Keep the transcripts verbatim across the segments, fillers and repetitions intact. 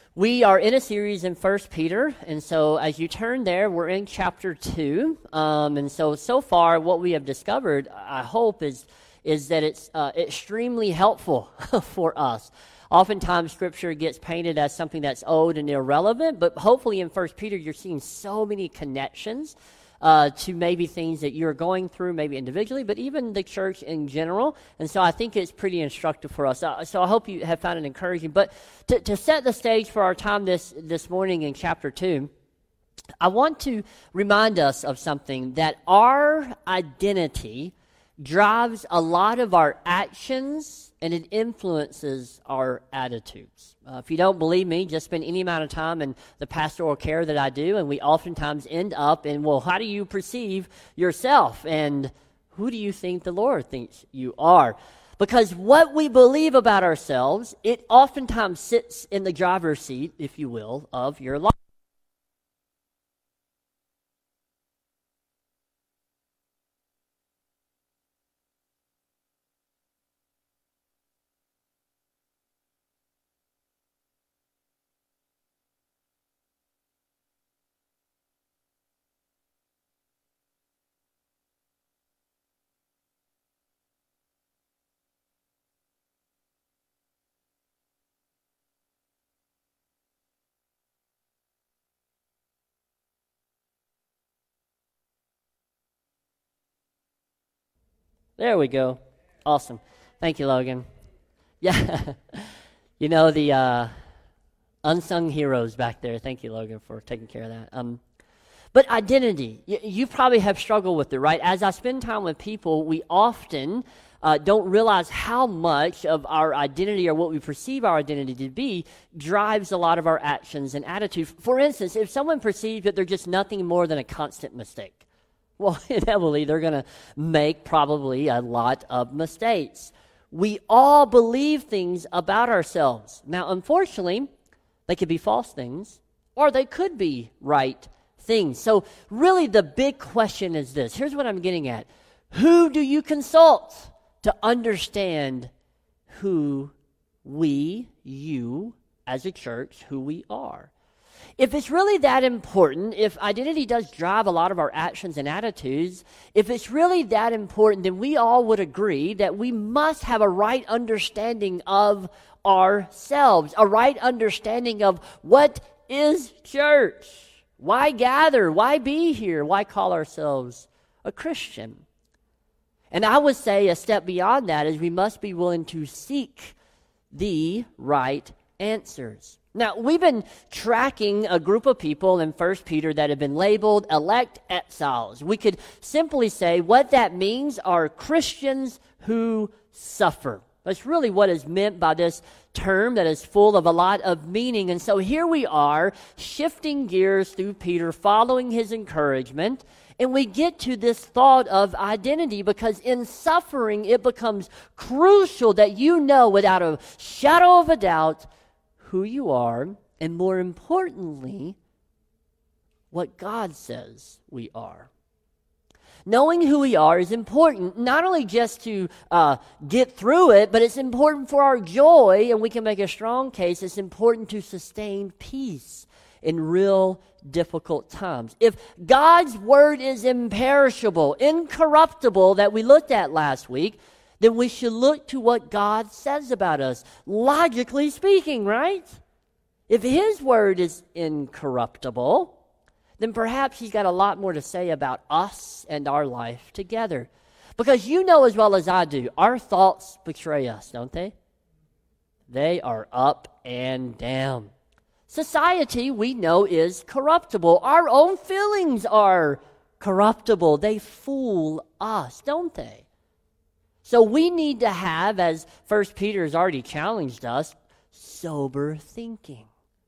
We are in a series in First Peter, and so as you turn there, we're in chapter two. Um, and so, so far, what we have discovered, I hope, is is that it's uh, extremely helpful for us. Oftentimes, Scripture gets painted as something that's old and irrelevant, but hopefully in First Peter, you're seeing so many connections Uh, to maybe things that you're going through, maybe individually, but even the church in general. And so I think it's pretty instructive for us. Uh, so I hope you have found it encouraging. But to, to set the stage for our time this, this morning in chapter two, I want to remind us of something, that our identity drives a lot of our actions and it influences our attitudes. Uh, if you don't believe me, just spend any amount of time in the pastoral care that I do, and we oftentimes end up in, well, how do you perceive yourself? And who do you think the Lord thinks you are? Because what we believe about ourselves, it oftentimes sits in the driver's seat, if you will, of your life. There we go. Awesome. Thank you, Logan. Yeah. You know, the uh, unsung heroes back there. Thank you, Logan, for taking care of that. Um, but identity, you, you probably have struggled with it, right? As I spend time with people, we often uh, don't realize how much of our identity, or what we perceive our identity to be, drives a lot of our actions and attitudes. For instance, if someone perceives that they're just nothing more than a constant mistake, well, inevitably, they're going to make probably a lot of mistakes. We all believe things about ourselves. Now, unfortunately, they could be false things, or they could be right things. So really, the big question is this. Here's what I'm getting at. Who do you consult to understand who we, you, as a church, who we are? If it's really that important, if identity does drive a lot of our actions and attitudes, if it's really that important, then we all would agree that we must have a right understanding of ourselves, a right understanding of what is church, why gather, why be here, why call ourselves a Christian. And I would say a step beyond that is we must be willing to seek the right answers. Now, we've been tracking a group of people in First Peter that have been labeled elect exiles. We could simply say what that means are Christians who suffer. That's really what is meant by this term that is full of a lot of meaning. And so here we are, shifting gears through Peter, following his encouragement, and we get to this thought of identity, because in suffering it becomes crucial that you know without a shadow of a doubt who you are, and more importantly, what God says we are. Knowing who we are is important, not only just to uh, get through it, but it's important for our joy, and we can make a strong case it's important to sustain peace in real difficult times. If God's word is imperishable, incorruptible, that we looked at last week, then we should look to what God says about us, logically speaking, right? If his word is incorruptible, then perhaps he's got a lot more to say about us and our life together. Because you know as well as I do, our thoughts betray us, don't they? They are up and down. Society, we know, is corruptible. Our own feelings are corruptible. They fool us, don't they? So we need to have, as First Peter has already challenged us, sober thinking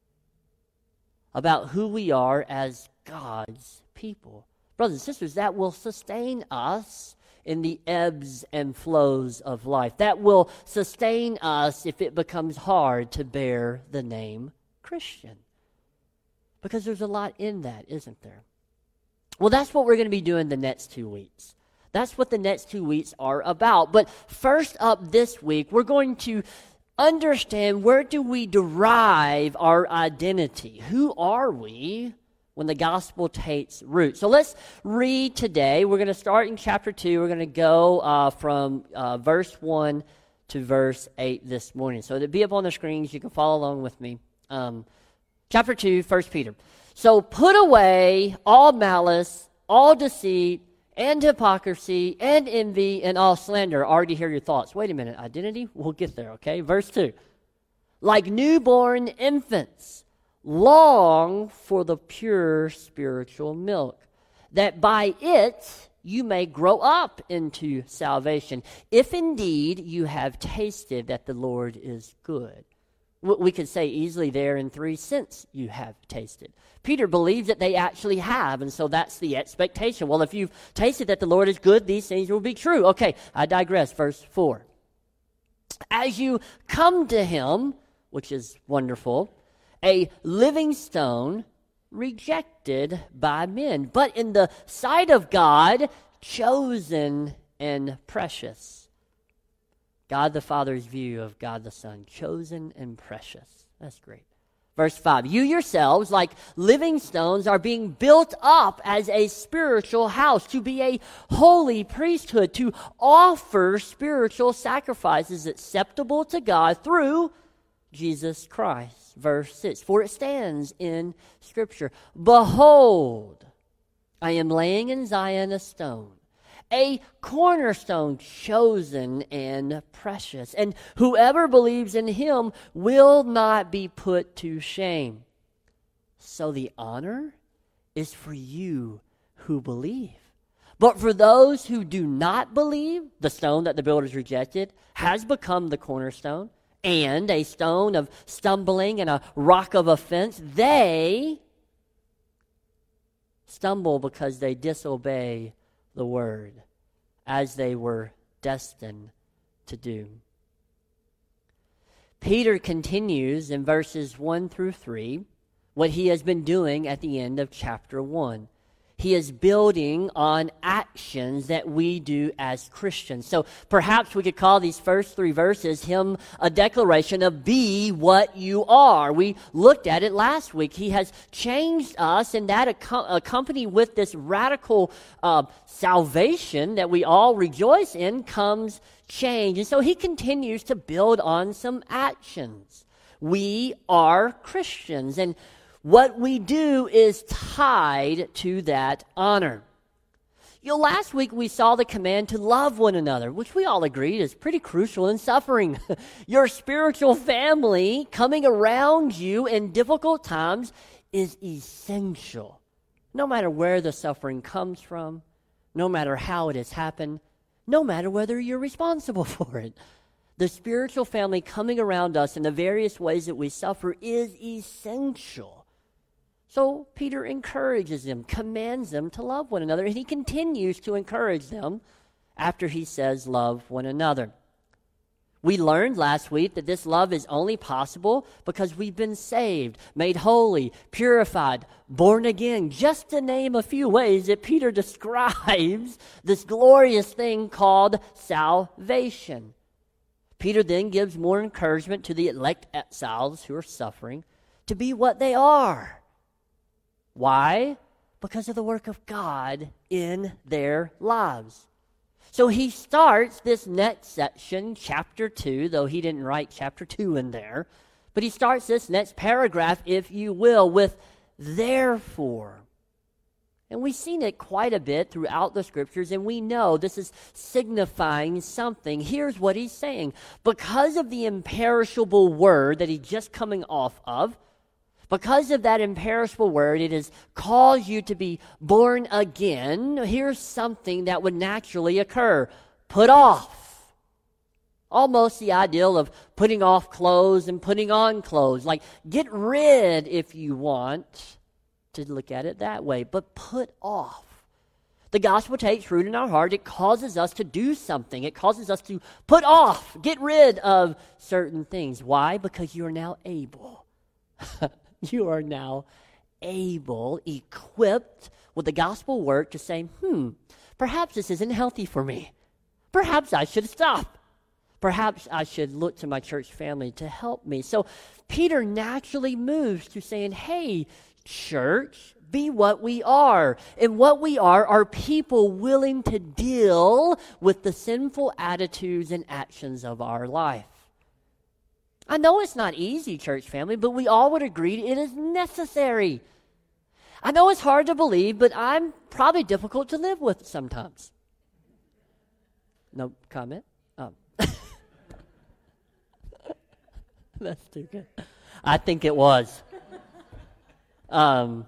about who we are as God's people. Brothers and sisters, that will sustain us in the ebbs and flows of life. That will sustain us if it becomes hard to bear the name Christian. Because there's a lot in that, isn't there? Well, that's what we're going to be doing the next two weeks. That's what the next two weeks are about. But first up this week, we're going to understand, where do we derive our identity? Who are we when the gospel takes root? So let's read today. We're going to start in chapter two. We're going to go uh, from uh, verse one to verse eight this morning. So it'll be up on the screens. You can follow along with me. Um, chapter two, First Peter. So put away all malice, all deceit, and hypocrisy, and envy, and all slander. I already hear your thoughts. Wait a minute, identity? We'll get there, okay? Verse two. Like newborn infants, long for the pure spiritual milk, that by it you may grow up into salvation, if indeed you have tasted that the Lord is good. We could say easily there in three, since you have tasted. Peter believes that they actually have, and so that's the expectation. Well, if you've tasted that the Lord is good, these things will be true. Okay, I digress. Verse four. As you come to him, which is wonderful, a living stone rejected by men, but in the sight of God, chosen and precious. God the Father's view of God the Son, chosen and precious. That's great. Verse five, you yourselves, like living stones, are being built up as a spiritual house, to be a holy priesthood, to offer spiritual sacrifices acceptable to God through Jesus Christ. Verse six, for it stands in Scripture, behold, I am laying in Zion a stone, a cornerstone, chosen and precious, and whoever believes in him will not be put to shame. So the honor is for you who believe. But for those who do not believe, the stone that the builders rejected has become the cornerstone, and a stone of stumbling and a rock of offense. They stumble because they disobey the word, as they were destined to do. Peter continues in verses one through three what he has been doing at the end of chapter one. He is building on actions that we do as Christians. So perhaps we could call these first three verses him a declaration of be what you are. We looked at it last week. He has changed us, and that ac- accompanied with this radical uh, salvation that we all rejoice in comes change. And so he continues to build on some actions. We are Christians, and what we do is tied to that honor. You know, last week we saw the command to love one another, which we all agreed is pretty crucial in suffering. Your spiritual family coming around you in difficult times is essential. No matter where the suffering comes from, no matter how it has happened, no matter whether you're responsible for it. The spiritual family coming around us in the various ways that we suffer is essential. So Peter encourages them, commands them to love one another, and he continues to encourage them after he says love one another. We learned last week that this love is only possible because we've been saved, made holy, purified, born again, just to name a few ways that Peter describes this glorious thing called salvation. Peter then gives more encouragement to the elect exiles who are suffering to be what they are. Why? Because of the work of God in their lives. So he starts this next section, chapter two, though he didn't write chapter two in there, but he starts this next paragraph, if you will, with therefore. And we've seen it quite a bit throughout the scriptures, and we know this is signifying something. Here's what he's saying. Because of the imperishable word that he's just coming off of, because of that imperishable word, it has caused you to be born again. Here's something that would naturally occur. Put off. Almost the ideal of putting off clothes and putting on clothes. Like, get rid if you want to look at it that way, but put off. The gospel takes root in our heart. It causes us to do something. It causes us to put off, get rid of certain things. Why? Because you are now able. You are now able, equipped with the gospel work to say, hmm, perhaps this isn't healthy for me. Perhaps I should stop. Perhaps I should look to my church family to help me. So Peter naturally moves to saying, hey, church, be what we are. And what we are are people willing to deal with the sinful attitudes and actions of our life. I know it's not easy, church family, but we all would agree it is necessary. I know it's hard to believe, but I'm probably difficult to live with sometimes. No comment? Um. That's too good. I think it was. Um,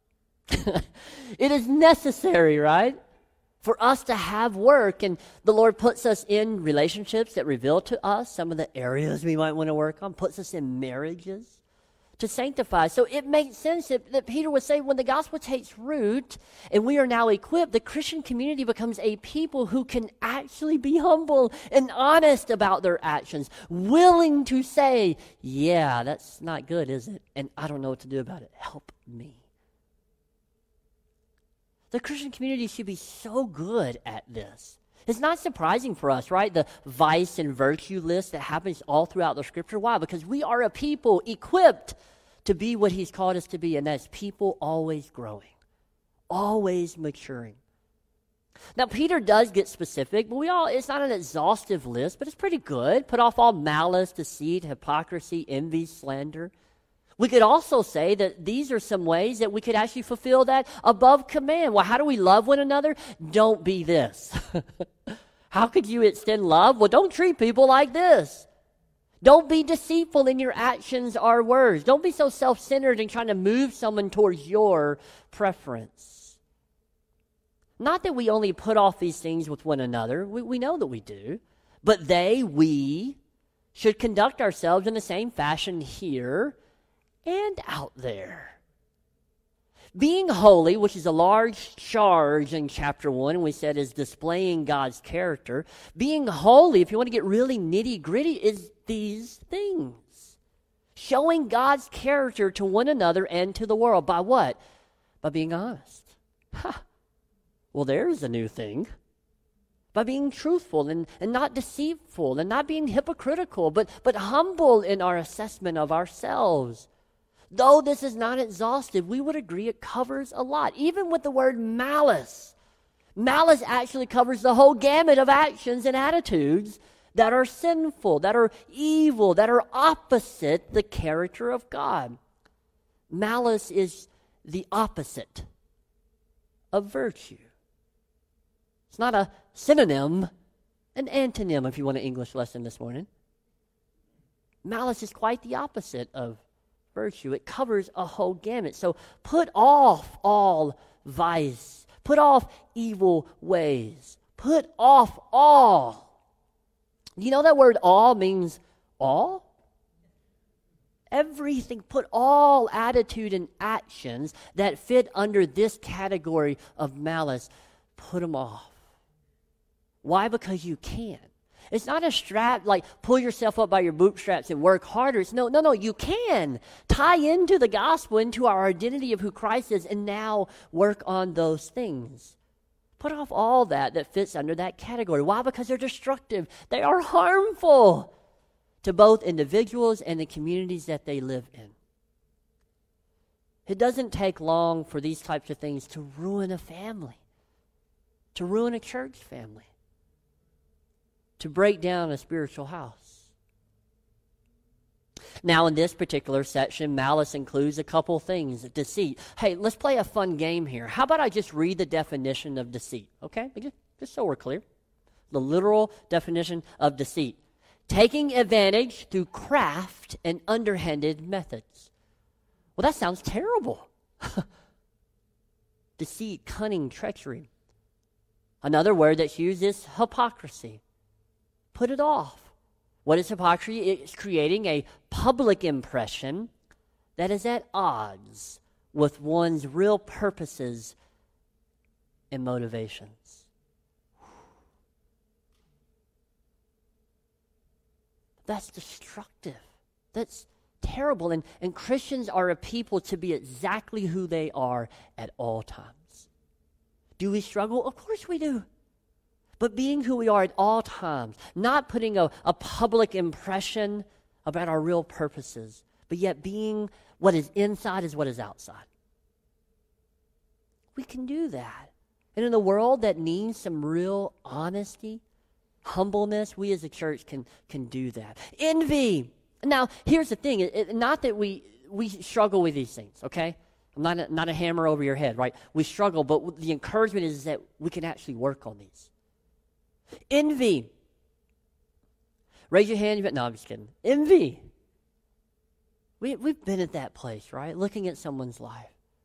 it is necessary, right, for us to have work, and the Lord puts us in relationships that reveal to us some of the areas we might want to work on, puts us in marriages to sanctify. So it makes sense that, that Peter would say when the gospel takes root and we are now equipped, the Christian community becomes a people who can actually be humble and honest about their actions, willing to say, yeah, that's not good, is it? And I don't know what to do about it. Help me. The Christian community should be so good at this. It's not surprising for us, right? The vice and virtue list that happens all throughout the scripture. Why? Because we are a people equipped to be what he's called us to be, and that's people always growing, always maturing. Now, Peter does get specific, but we all, it's not an exhaustive list, but it's pretty good. Put off all malice, deceit, hypocrisy, envy, slander. We could also say that these are some ways that we could actually fulfill that above command. Well, how do we love one another? Don't be this. How could you extend love? Well, don't treat people like this. Don't be deceitful in your actions or words. Don't be so self-centered and trying to move someone towards your preference. Not that we only put off these things with one another. We, we know that we do. But they, we, should conduct ourselves in the same fashion here and out there. Being holy, which is a large charge in chapter one, and we said is displaying God's character. Being holy, if you want to get really nitty-gritty, is these things. Showing God's character to one another and to the world. By what? By being honest. Ha! Well, there's a new thing. By being truthful and, and not deceitful and not being hypocritical, but, but humble in our assessment of ourselves. Though this is not exhaustive, we would agree it covers a lot. Even with the word malice. Malice actually covers the whole gamut of actions and attitudes that are sinful, that are evil, that are opposite the character of God. Malice is the opposite of virtue. It's not a synonym, an antonym, if you want an English lesson this morning. Malice is quite the opposite of virtue. It covers a whole gamut. So put off all vice. Put off evil ways. Put off all. You know that word all means all? Everything. Put all attitude and actions that fit under this category of malice. Put them off. Why? Because you can. It's not a strap like pull yourself up by your bootstraps and work harder. It's no, no, no, you can tie into the gospel, into our identity of who Christ is, and now work on those things. Put off all that that fits under that category. Why? Because they're destructive. They are harmful to both individuals and the communities that they live in. It doesn't take long for these types of things to ruin a family, to ruin a church family, to break down a spiritual house. Now, in this particular section, malice includes a couple things. Deceit. Hey, let's play a fun game here. How about I just read the definition of deceit, okay? Just, just so we're clear. The literal definition of deceit. Taking advantage through craft and underhanded methods. Well, that sounds terrible. Deceit, cunning, treachery. Another word that's used is hypocrisy. Put it off. What is hypocrisy? It's creating a public impression that is at odds with one's real purposes and motivations. That's destructive. That's terrible. And, and Christians are a people to be exactly who they are at all times. Do we struggle? Of course we do. but being who we are at all times, not putting a, a public impression about our real purposes, but yet being what is inside is what is outside. We can do that. And in a world that needs some real honesty, humbleness, we as a church can, can do that. Envy. Now, here's the thing. It, it, not that we, we struggle with these things, okay? I'm not a, not a hammer over your head, right? We struggle, but the encouragement is that we can actually work on these. Envy. Raise your hand. No, I'm just kidding. Envy. We, we've been at that place, right? Looking at someone's life.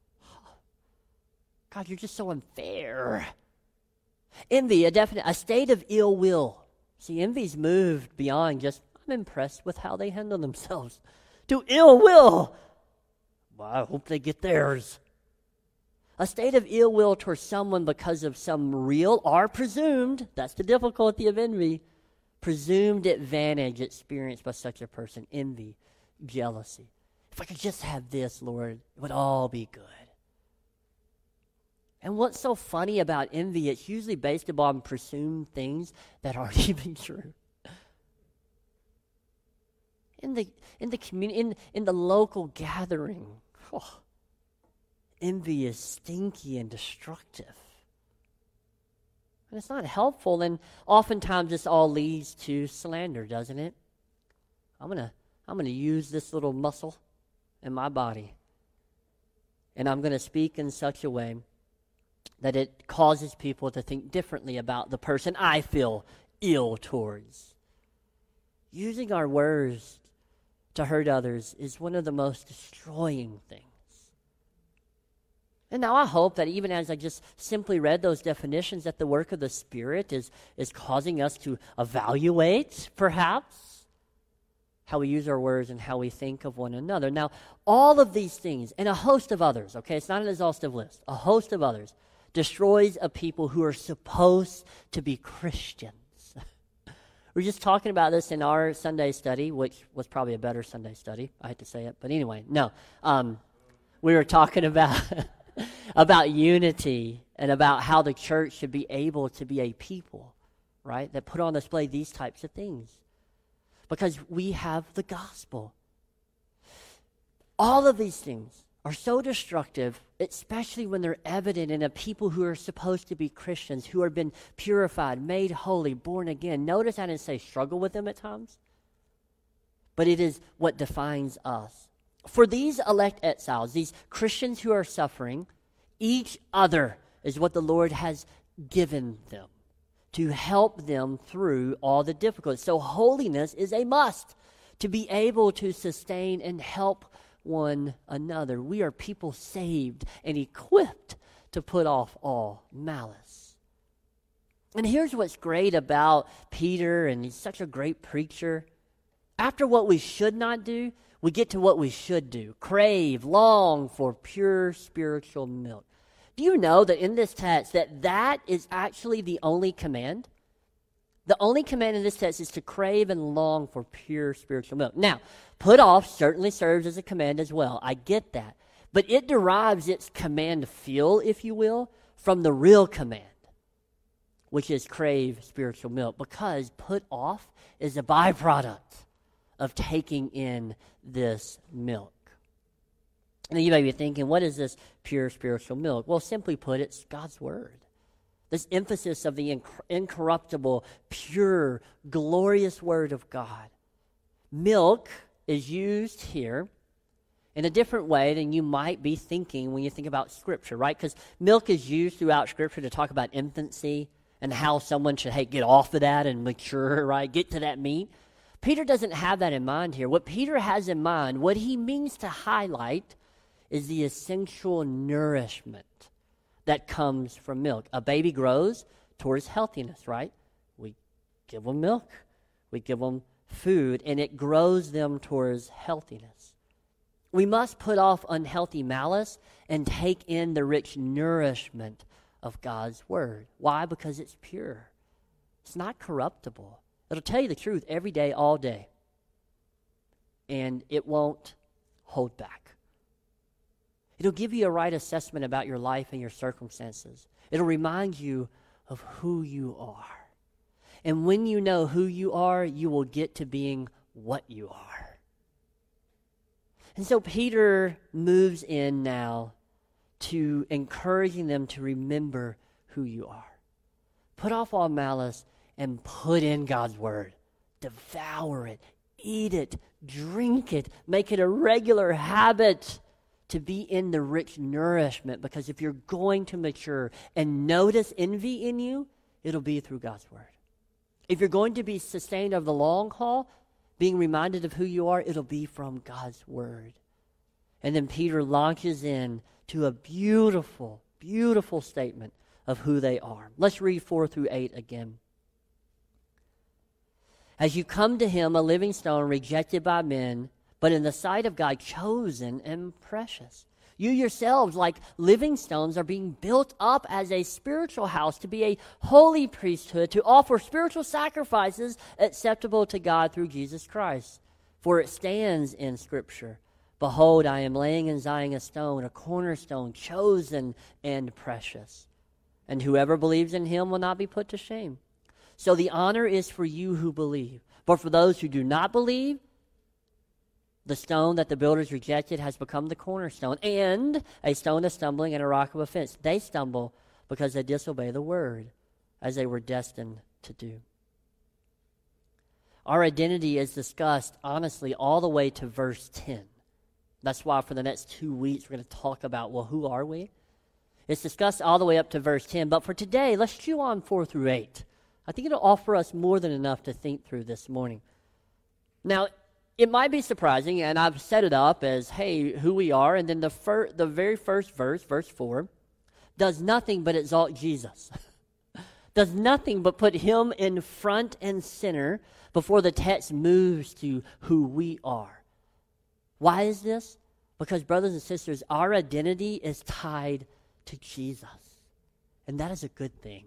God, you're just so unfair. Envy, a definite, a state of ill will. See, envy's moved beyond just, I'm impressed with how they handle themselves, to ill will. Well, I hope they get theirs. A state of ill will towards someone because of some real or presumed, that's the difficulty of envy, presumed advantage experienced by such a person. Envy, jealousy. If I could just have this, Lord, it would all be good. And what's so funny about envy, it's usually based upon presumed things that aren't even true. In the in the community, in, in the local gathering, oh, envy is stinky and destructive. And it's not helpful, and oftentimes this all leads to slander, doesn't it? I'm gonna I'm gonna use this little muscle in my body, and I'm gonna speak in such a way that it causes people to think differently about the person I feel ill towards. Using our words to hurt others is one of the most destroying things. And now I hope that even as I just simply read those definitions, that the work of the Spirit is, is causing us to evaluate, perhaps, how we use our words and how we think of one another. Now, all of these things, and a host of others, okay, it's not an exhaustive list, a host of others, destroys a people who are supposed to be Christians. We were just talking about this in our Sunday study, which was probably a better Sunday study. I hate to say it, but anyway, no. Um, we were talking about about unity and about how the church should be able to be a people, right, that put on display these types of things. Because we have the gospel. All of these things are so destructive, especially when they're evident in a people who are supposed to be Christians, who have been purified, made holy, born again. Notice I didn't say struggle with them at times, but it is what defines us. For these elect exiles, these Christians who are suffering, each other is what the Lord has given them to help them through all the difficulties. So holiness is a must to be able to sustain and help one another. We are people saved and equipped to put off all malice. And here's what's great about Peter, and he's such a great preacher. After what we should not do, we get to what we should do. Crave, long for pure spiritual milk. Do you know that in this text that that is actually the only command? The only command in this text is to crave and long for pure spiritual milk. Now, put off certainly serves as a command as well. I get that. But it derives its command feel, if you will, from the real command, which is crave spiritual milk, because put off is a byproduct of taking in this milk. And you may be thinking, what is this pure spiritual milk? Well, simply put, it's God's word. This emphasis of the inc- incorruptible, pure, glorious word of God. Milk is used here in a different way than you might be thinking when you think about Scripture, right? Because milk is used throughout Scripture to talk about infancy and how someone should, hey, get off of that and mature, right? Get to that meat. Peter doesn't have that in mind here. What Peter has in mind, what he means to highlight, is the essential nourishment that comes from milk. A baby grows towards healthiness, right? We give them milk. We give them food, and it grows them towards healthiness. We must put off unhealthy malice and take in the rich nourishment of God's word. Why? Because it's pure. It's not corruptible. It'll tell you the truth every day, all day. And it won't hold back. It'll give you a right assessment about your life and your circumstances. It'll remind you of who you are. And when you know who you are, you will get to being what you are. And so Peter moves in now to encouraging them to remember who you are. Put off all malice and put in God's word. Devour it, eat it, drink it, make it a regular habit to be in the rich nourishment, because if you're going to mature and notice envy in you, it'll be through God's word. If you're going to be sustained over the long haul, being reminded of who you are, it'll be from God's word. And then Peter launches in to a beautiful, beautiful statement of who they are. Let's read four through eight again. As you come to him, a living stone rejected by men, but in the sight of God chosen and precious. You yourselves, like living stones, are being built up as a spiritual house to be a holy priesthood, to offer spiritual sacrifices acceptable to God through Jesus Christ. For it stands in Scripture, behold, I am laying in Zion a stone, a cornerstone, chosen and precious. And whoever believes in him will not be put to shame. So the honor is for you who believe. But for those who do not believe, the stone that the builders rejected has become the cornerstone, and a stone of stumbling and a rock of offense. They stumble because they disobey the word, as they were destined to do. Our identity is discussed, honestly, all the way to verse ten. That's why for the next two weeks we're going to talk about, well, who are we? It's discussed all the way up to verse ten. But for today, let's chew on four through eight. I think it'll offer us more than enough to think through this morning. Now, it might be surprising, and I've set it up as, hey, who we are, and then the fir- the very first verse, verse four, does nothing but exalt Jesus. Does nothing but put him in front and center before the text moves to who we are. Why is this? Because, brothers and sisters, our identity is tied to Jesus, and that is a good thing.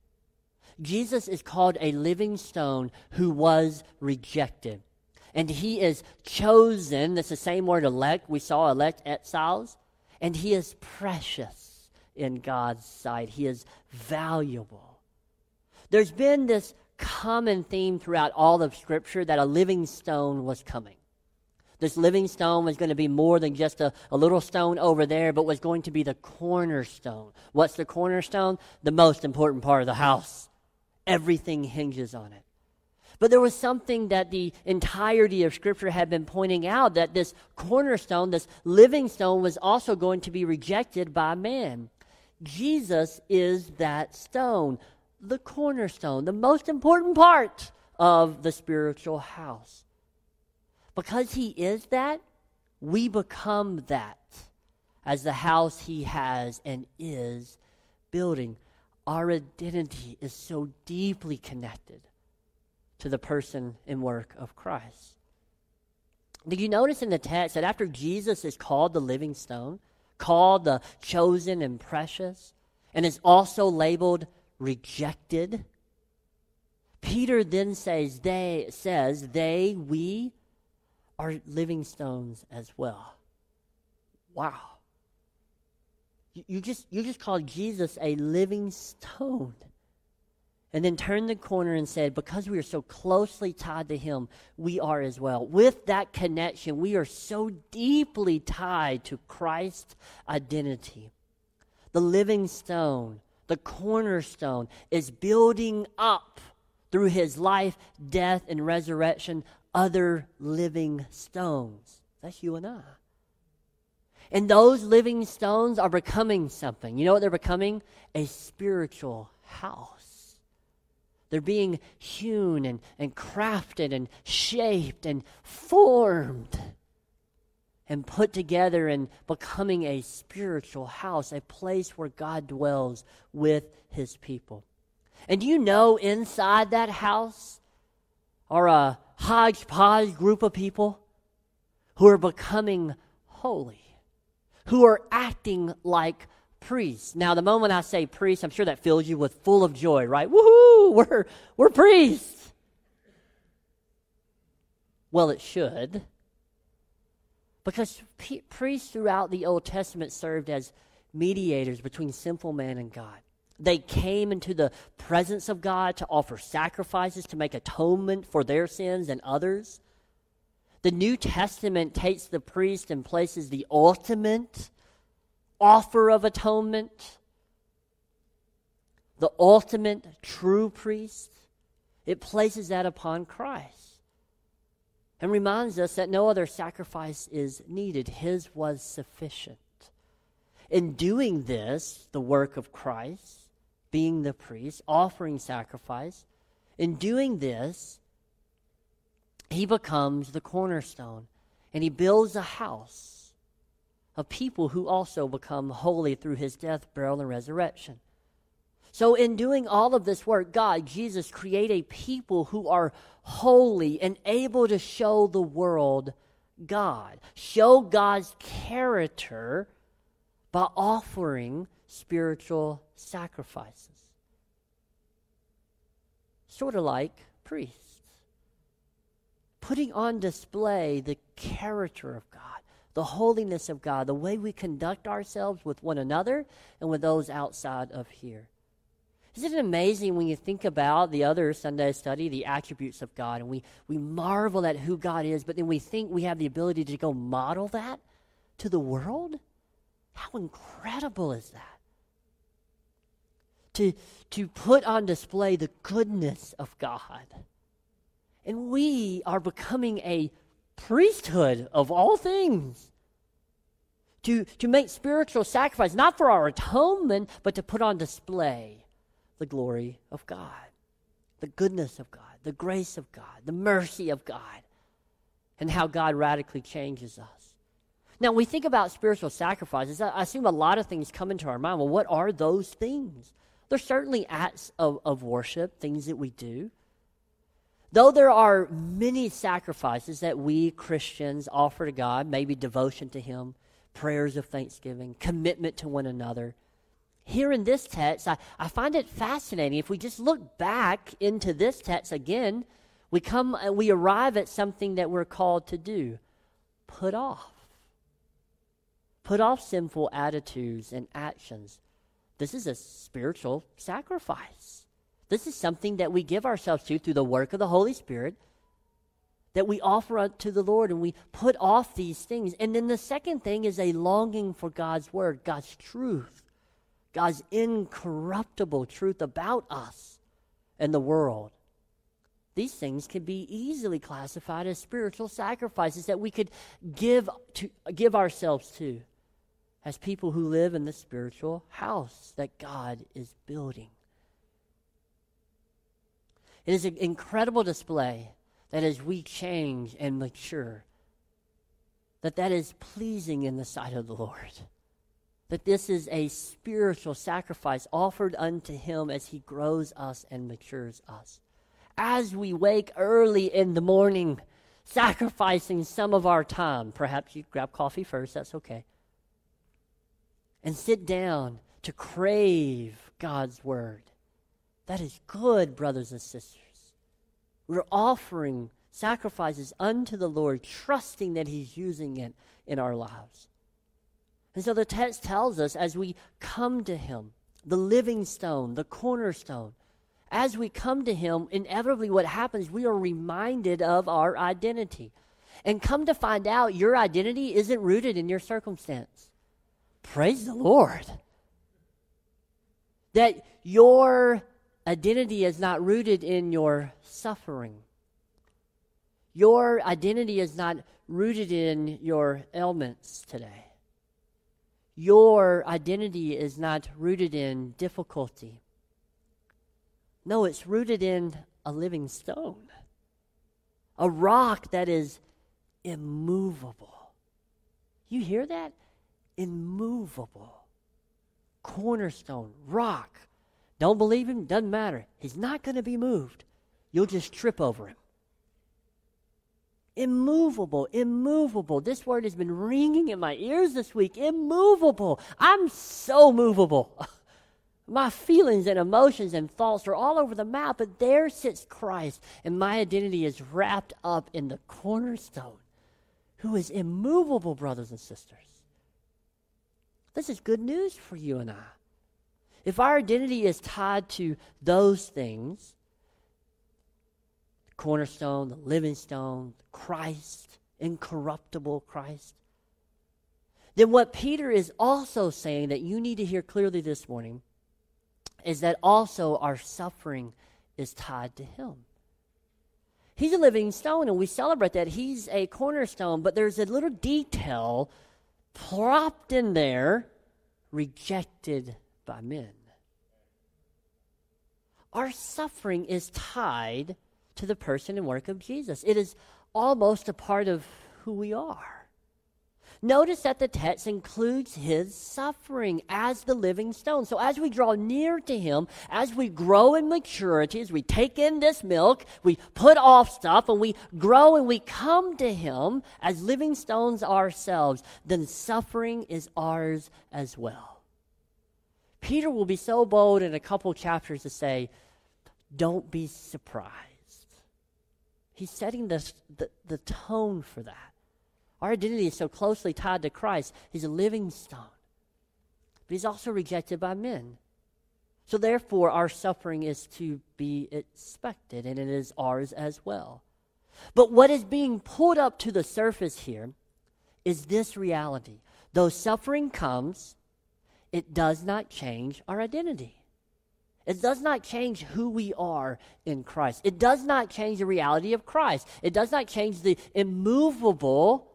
Jesus is called a living stone who was rejected. And he is chosen. That's the same word, elect. We saw elect, exiles. And he is precious in God's sight. He is valuable. There's been this common theme throughout all of Scripture that a living stone was coming. This living stone was going to be more than just a, a little stone over there, but was going to be the cornerstone. What's the cornerstone? The most important part of the house. Everything hinges on it. But there was something that the entirety of Scripture had been pointing out, that this cornerstone, this living stone, was also going to be rejected by man. Jesus is that stone, the cornerstone, the most important part of the spiritual house. Because he is that, we become that as the house he has and is building. Our identity is so deeply connected to the person and work of Christ. Did you notice in the text that after Jesus is called the living stone, called the chosen and precious, and is also labeled rejected, Peter then says, they, says, they, we, are living stones as well. Wow. You, you just you just called Jesus a living stone. And then turned the corner and said, because we are so closely tied to him, we are as well. With that connection, we are so deeply tied to Christ's identity. The living stone, the cornerstone, is building up through his life, death, and resurrection other living stones. That's you and I. And those living stones are becoming something. You know what they're becoming? A spiritual house. They're being hewn and, and crafted and shaped and formed and put together and becoming a spiritual house, a place where God dwells with his people. And do you know inside that house are a hodgepodge group of people who are becoming holy, who are acting like priests. Now, the moment I say priests, I'm sure that fills you with full of joy, right? Woohoo! We're, we're priests. Well, it should. Because p- priests throughout the Old Testament served as mediators between sinful man and God. They came into the presence of God to offer sacrifices, to make atonement for their sins and others. The New Testament takes the priest and places the ultimate offer of atonement, the ultimate true priest. It places that upon Christ and reminds us that no other sacrifice is needed. His was sufficient. In doing this, the work of Christ, being the priest, offering sacrifice, in doing this, he becomes the cornerstone, and he builds a house of people who also become holy through his death, burial, and resurrection. So in doing all of this work, God, Jesus, create a people who are holy and able to show the world God, show God's character by offering spiritual sacrifices. Sort of like priests. Putting on display the character of God, the holiness of God, the way we conduct ourselves with one another and with those outside of here. Isn't it amazing when you think about the other Sunday study, the attributes of God, and we, we marvel at who God is, but then we think we have the ability to go model that to the world? How incredible is that? To, to put on display the goodness of God. And we are becoming a priesthood of all things. To, to make spiritual sacrifice, not for our atonement, but to put on display the glory of God, the goodness of God, the grace of God, the mercy of God, and how God radically changes us. Now, when we think about spiritual sacrifices, I assume a lot of things come into our mind. Well, what are those things? There's certainly acts of, of worship, things that we do. Though there are many sacrifices that we Christians offer to God, maybe devotion to Him, prayers of thanksgiving, commitment to one another, here in this text, I, I find it fascinating. If we just look back into this text again, we come and we arrive at something that we're called to do. Put off. Put off sinful attitudes and actions. This is a spiritual sacrifice. This is something that we give ourselves to through the work of the Holy Spirit, that we offer unto the Lord, and we put off these things. And then the second thing is a longing for God's word, God's truth, God's incorruptible truth about us and the world. These things can be easily classified as spiritual sacrifices that we could give to give ourselves to as people who live in the spiritual house that God is building. It is an incredible display that as we change and mature, that that is pleasing in the sight of the Lord. That this is a spiritual sacrifice offered unto Him as He grows us and matures us. As we wake early in the morning, sacrificing some of our time, perhaps you grab coffee first, that's okay, and sit down to crave God's word. That is good, brothers and sisters. We're offering sacrifices unto the Lord, trusting that He's using it in our lives. And so the text tells us as we come to Him, the living stone, the cornerstone, as we come to Him, inevitably what happens, we are reminded of our identity. And come to find out, your identity isn't rooted in your circumstance. Praise the Lord. That your identity is not rooted in your suffering. Your identity is not rooted in your ailments today. Your identity is not rooted in difficulty. No, it's rooted in a living stone, a rock that is immovable. You hear that? Immovable. Cornerstone, rock. Don't believe Him? Doesn't matter. He's not going to be moved. You'll just trip over Him. Immovable, immovable. This word has been ringing in my ears this week. Immovable. I'm so movable. My feelings and emotions and thoughts are all over the map, but there sits Christ, and my identity is wrapped up in the cornerstone, who is immovable, brothers and sisters. This is good news for you and I. if our identity is tied to those things, the cornerstone, the living stone, Christ, incorruptible Christ, then what Peter is also saying that you need to hear clearly this morning is that also our suffering is tied to him. He's a living stone, and we celebrate that. He's a cornerstone, but there's a little detail plopped in there, rejected by men. Our suffering is tied to the person and work of Jesus. It is almost a part of who we are. Notice that the text includes his suffering as the living stone. So as we draw near to him, as we grow in maturity, as we take in this milk, we put off stuff and we grow and we come to him as living stones ourselves, then suffering is ours as well. Peter will be so bold in a couple chapters to say, don't be surprised. He's setting this, the, the tone for that. Our identity is so closely tied to Christ. He's a living stone. But he's also rejected by men. So therefore, our suffering is to be expected, and it is ours as well. But what is being pulled up to the surface here is this reality. Though suffering comes, it does not change our identity. It does not change who we are in Christ. It does not change the reality of Christ. It does not change the immovable,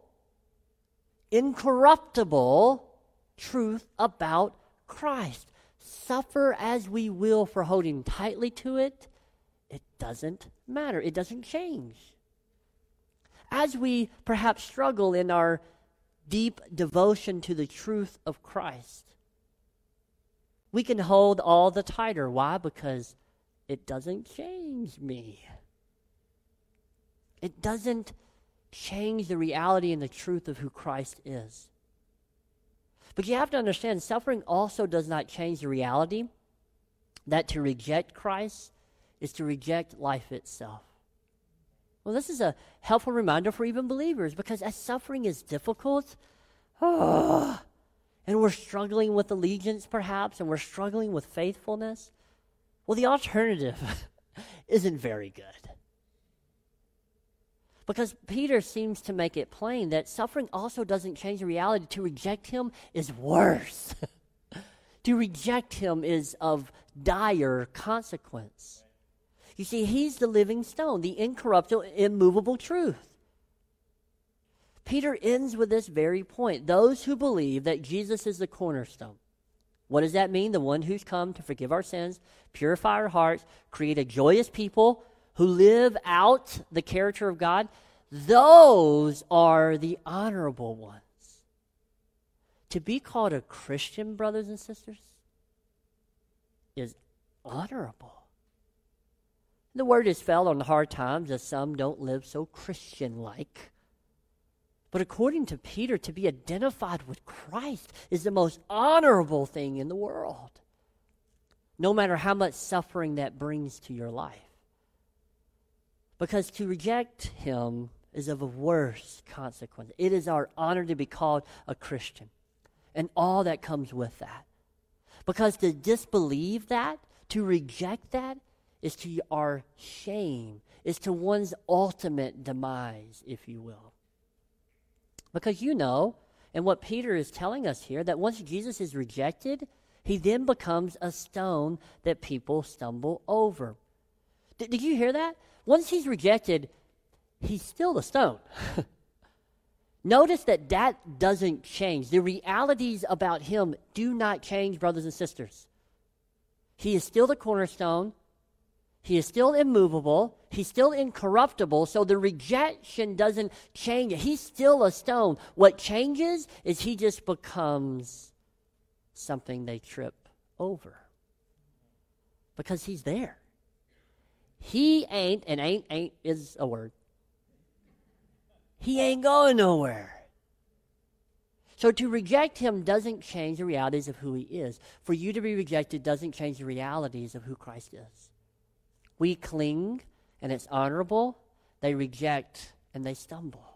incorruptible truth about Christ. Suffer as we will for holding tightly to it, it doesn't matter. It doesn't change. As we perhaps struggle in our deep devotion to the truth of Christ, we can hold all the tighter. Why? Because it doesn't change me. It doesn't change the reality and the truth of who Christ is. But you have to understand, suffering also does not change the reality that to reject Christ is to reject life itself. Well, this is a helpful reminder for even believers, because as suffering is difficult, oh, and we're struggling with allegiance perhaps, and we're struggling with faithfulness, well, the alternative isn't very good. Because Peter seems to make it plain that suffering also doesn't change the reality. To reject him is worse. To reject him is of dire consequence. You see, he's the living stone, the incorruptible, immovable truth. Peter ends with this very point. Those who believe that Jesus is the cornerstone. What does that mean? The one who's come to forgive our sins, purify our hearts, create a joyous people who live out the character of God. Those are the honorable ones. To be called a Christian, brothers and sisters, is honorable. The word is fell on hard times, as some don't live so Christian-like. But according to Peter, to be identified with Christ is the most honorable thing in the world, no matter how much suffering that brings to your life. Because to reject him is of a worse consequence. It is our honor to be called a Christian, and all that comes with that. Because to disbelieve that, to reject that, is to our shame, is to one's ultimate demise, if you will. Because you know, and what Peter is telling us here, that once Jesus is rejected, he then becomes a stone that people stumble over. D- did you hear that? Once he's rejected, he's still a stone. Notice that that doesn't change. The realities about him do not change, brothers and sisters. He is still the cornerstone. He is still immovable. He's still incorruptible. So the rejection doesn't change. He's still a stone. What changes is he just becomes something they trip over. Because he's there. He ain't, and ain't, ain't is a word. He ain't going nowhere. So to reject him doesn't change the realities of who he is. For you to be rejected doesn't change the realities of who Christ is. We cling, and it's honorable. They reject, and they stumble.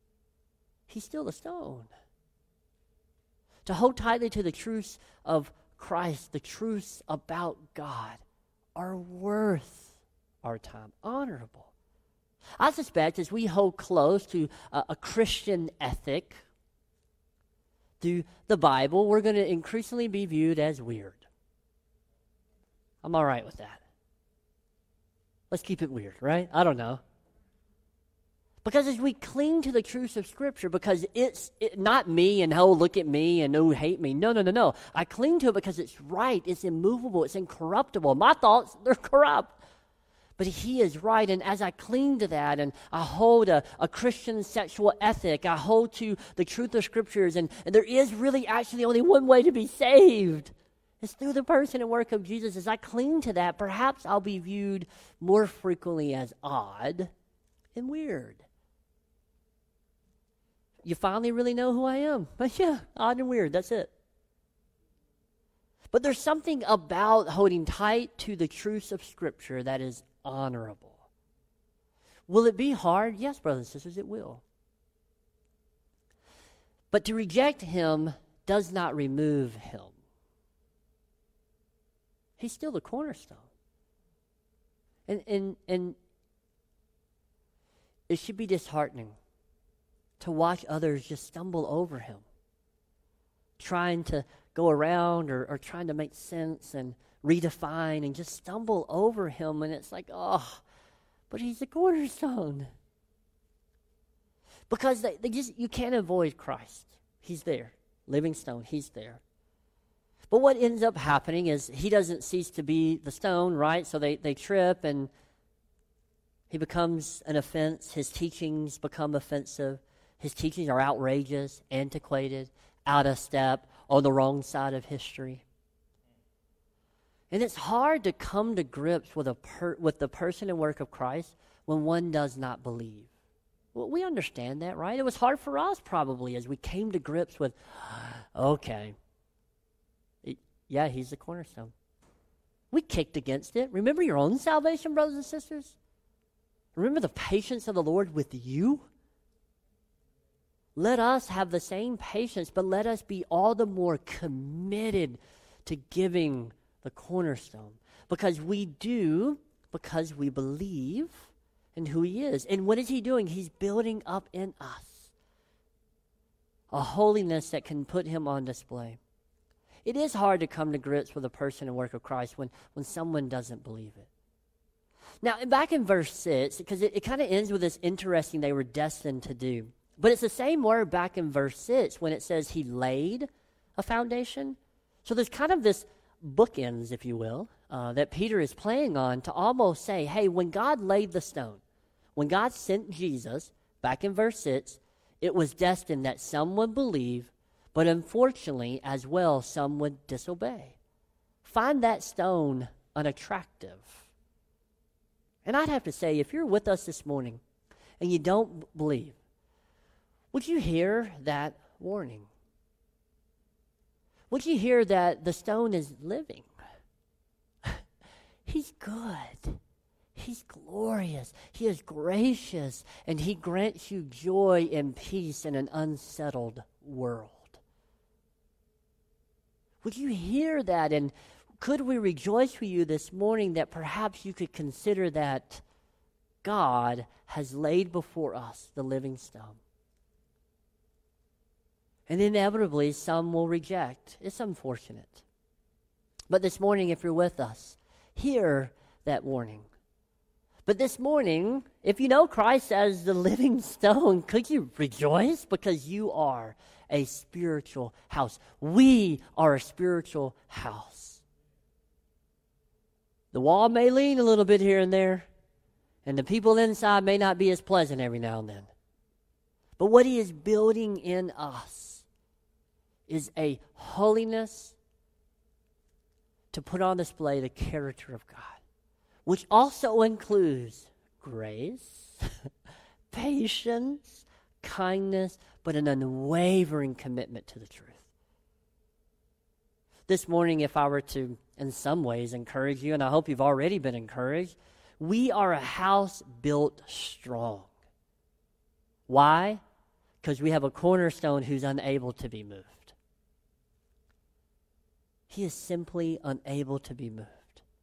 He's still a stone. To hold tightly to the truths of Christ, the truths about God, are worth our time, honorable. I suspect as we hold close to a, a Christian ethic through the Bible, we're going to increasingly be viewed as weird. I'm all right with that. Let's keep it weird, right? I don't know. Because as we cling to the truths of Scripture, because it's it, not me and, oh, look at me and, oh, hate me. No, no, no, no. I cling to it because it's right, it's immovable, it's incorruptible. My thoughts, they're corrupt. But he is right, and as I cling to that, and I hold a, a Christian sexual ethic, I hold to the truth of Scriptures, and, and there is really actually only one way to be saved. It's through the person and work of Jesus. As I cling to that, perhaps I'll be viewed more frequently as odd and weird. You finally really know who I am. But yeah, odd and weird, that's it. But there's something about holding tight to the truths of Scripture that is honorable. Will it be hard? Yes, brothers and sisters, it will. But to reject him does not remove him. He's still the cornerstone. And, and, and it should be disheartening to watch others just stumble over him, trying to go around or, or trying to make sense and redefine and just stumble over him. And it's like, oh, but he's the cornerstone. Because they, they just you can't avoid Christ. He's there. Living stone, he's there. But what ends up happening is he doesn't cease to be the stone, right? So they, they trip and he becomes an offense. His teachings become offensive. His teachings are outrageous, antiquated, out of step, on the wrong side of history. And it's hard to come to grips with a per, with the person and work of Christ when one does not believe. Well, we understand that, right? It was hard for us probably as we came to grips with, okay, it, yeah, he's the cornerstone. We kicked against it. Remember your own salvation, brothers and sisters? Remember the patience of the Lord with you? Let us have the same patience, but let us be all the more committed to giving the cornerstone. Because we do, because we believe in who he is. And what is he doing? He's building up in us a holiness that can put him on display. It is hard to come to grips with the person and work of Christ when, when someone doesn't believe it. Now, back in verse six, because it, it kind of ends with this interesting they were destined to do. But it's the same word back in verse six when it says he laid a foundation. So there's kind of this bookends, if you will, uh, that Peter is playing on to almost say, hey, when God laid the stone, when God sent Jesus, back in verse six, it was destined that some would believe, but unfortunately, as well, some would disobey. Find that stone unattractive. And I'd have to say, if you're with us this morning and you don't b- believe, would you hear that warning? Would you hear that the stone is living? He's good. He's glorious. He is gracious. And he grants you joy and peace in an unsettled world. Would you hear that? And could we rejoice with you this morning that perhaps you could consider that God has laid before us the living stone? And inevitably, some will reject. It's unfortunate. But this morning, if you're with us, hear that warning. But this morning, if you know Christ as the living stone, could you rejoice? Because you are a spiritual house. We are a spiritual house. The wall may lean a little bit here and there, and the people inside may not be as pleasant every now and then. But what he is building in us is a holiness to put on display the character of God, which also includes grace, patience, kindness, but an unwavering commitment to the truth. This morning, if I were to, in some ways, encourage you, and I hope you've already been encouraged, we are a house built strong. Why? Because we have a cornerstone who's unable to be moved. he is simply unable to be moved.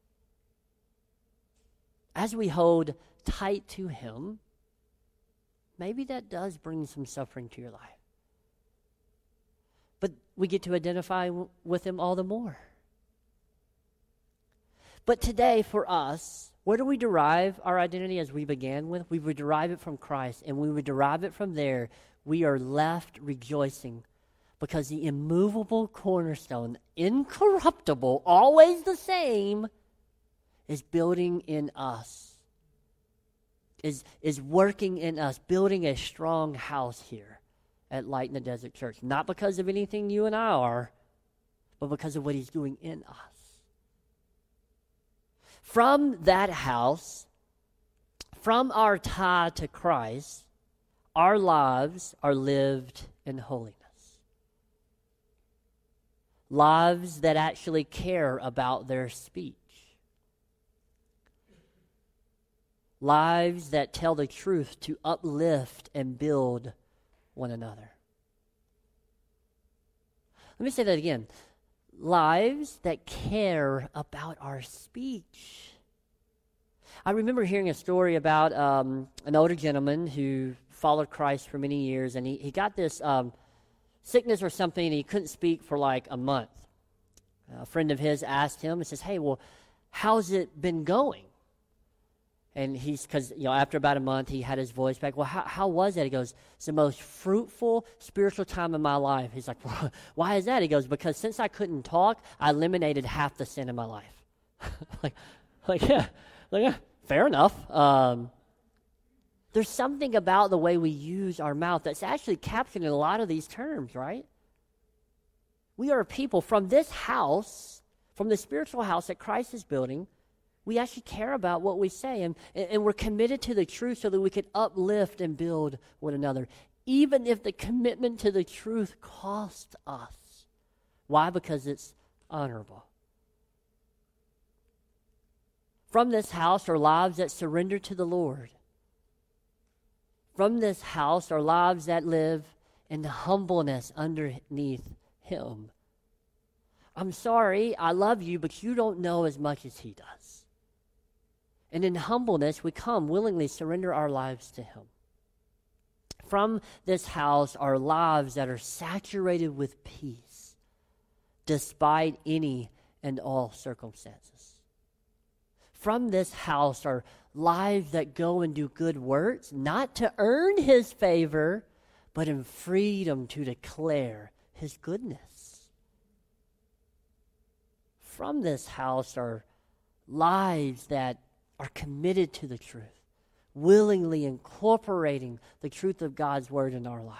As we hold tight to him, maybe that does bring some suffering to your life. But we get to identify w- with him all the more. But today, for us, where do we derive our identity as we began with? We would derive it from Christ, and when we derive it from there, we are left rejoicing because the immovable cornerstone, incorruptible, always the same, is building in us, is, is working in us, building a strong house here at Light in the Desert Church. Not because of anything you and I are, but because of what he's doing in us. From that house, from our tie to Christ, our lives are lived in holiness. Lives that actually care about their speech. Lives that tell the truth to uplift and build one another. Let me say that again. Lives that care about our speech. I remember hearing a story about um, an older gentleman who followed Christ for many years, and he, he got this um, sickness or something, and he couldn't speak for like a month. A friend of his asked him and says, hey, well, how's it been going? And he's, because, you know, after about a month, he had his voice back. Well, how, how was that? He goes, it's the most fruitful spiritual time in my life. He's like, well, why is that? He goes, because since I couldn't talk, I eliminated half the sin in my life. like, like, yeah, like, yeah, fair enough. Um, there's something about the way we use our mouth that's actually captured in a lot of these terms, right? We are a people from this house, from the spiritual house that Christ is building. We actually care about what we say, and, and we're committed to the truth so that we can uplift and build one another, even if the commitment to the truth costs us. Why? Because it's honorable. From this house are lives that surrender to the Lord. From this house are lives that live in the humbleness underneath him. I'm sorry, I love you, but you don't know as much as he does. And in humbleness, we come willingly surrender our lives to him. From this house are lives that are saturated with peace, despite any and all circumstances. From this house are lives that go and do good works, not to earn his favor, but in freedom to declare his goodness. From this house are lives that are committed to the truth, willingly incorporating the truth of God's word in our life.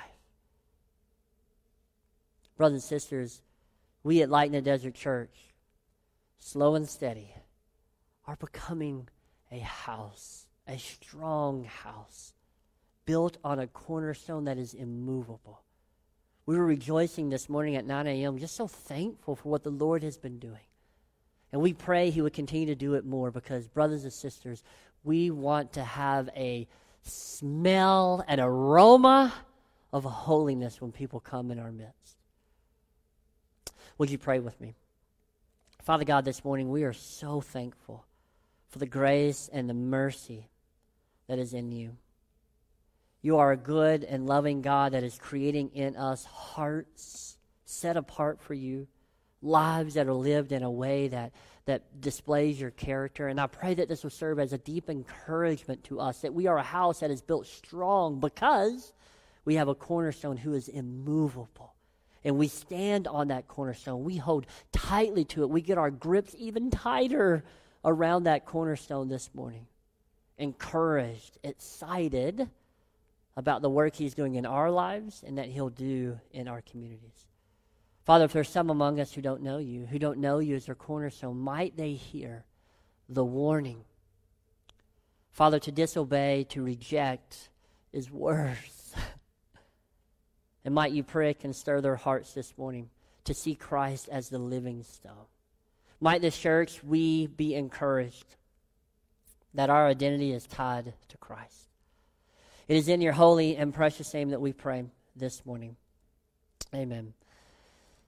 Brothers and sisters, we at Light in the Desert Church, slow and steady, are becoming a house, a strong house, built on a cornerstone that is immovable. We were rejoicing this morning at nine a.m., just so thankful for what the Lord has been doing. And we pray he would continue to do it more because, brothers and sisters, we want to have a smell, an aroma of holiness when people come in our midst. Would you pray with me? Father God, this morning we are so thankful for the grace and the mercy that is in you. You are a good and loving God that is creating in us hearts set apart for you, lives that are lived in a way that, that displays your character. And I pray that this will serve as a deep encouragement to us, that we are a house that is built strong because we have a cornerstone who is immovable. And we stand on that cornerstone. We hold tightly to it. We get our grips even tighter around that cornerstone this morning. Encouraged, excited about the work he's doing in our lives and that he'll do in our communities. Father, if there's some among us who don't know you, who don't know you as their cornerstone, might they hear the warning. Father, to disobey, to reject is worse. And might you prick and stir their hearts this morning to see Christ as the living stone. Might this church, we be encouraged that our identity is tied to Christ. It is in your holy and precious name that we pray this morning. Amen.